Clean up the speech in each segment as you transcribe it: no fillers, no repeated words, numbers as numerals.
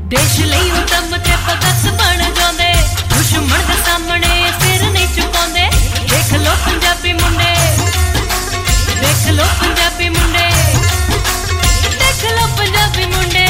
ਦੇਸ਼ ਲਈ ਉਹ ਦਮ ਤੇ ਭਗਤ ਬਣ ਜਾਂਦੇ ਦੁਸ਼ਮਣ ਦੇ ਸਾਹਮਣੇ ਸਿਰ ਨਹੀਂ ਝੁਕਾਉਂਦੇ ਦੇਖ ਲੋ ਪੰਜਾਬੀ ਮੁੰਡੇ ਦੇਖ ਲੋ ਪੰਜਾਬੀ ਮੁੰਡੇ ਦੇਖ ਲੋ ਪੰਜਾਬੀ ਮੁੰਡੇ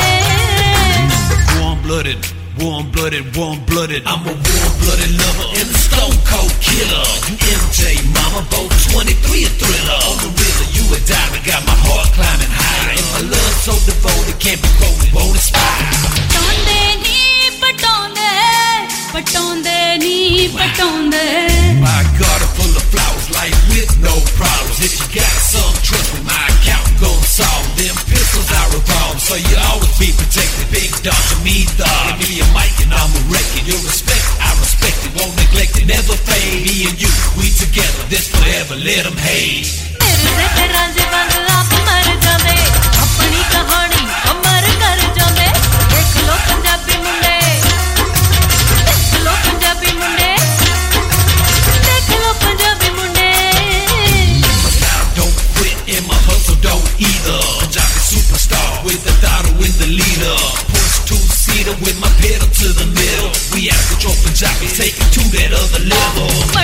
Warm-blooded, warm-blooded. I'm a warm-blooded lover and a stone-cold killer. You MJ, mama, both 23 a thriller. On the river, you a diamond, got my heart climbing higher. And my love so devoted, can't be quoted, won't expire. Patonde nee patonde, patonde nee patonde. My garden full of flowers, life with no problems. If you got some, trust me, my account gon' solve them. Pistols I revolve, so you always be protected. Big dog to me, dog. Give me a mic and I'ma wreck it. Your respect, I respect it, won't neglect it, never fade. Me and you, we together, this forever, let them hate. Mere se ranj band aap mar jande, apni kahani amar kar jande. Dekh lo Punjabi munde, dekh lo Punjabi munde, dekh lo Punjabi munde. My style don't quit and my hustle don't either. Punjabi superstar with a daughter in the leader. Push two-seater with my pedal to the middle. We out of control Punjabi, take it to that other level.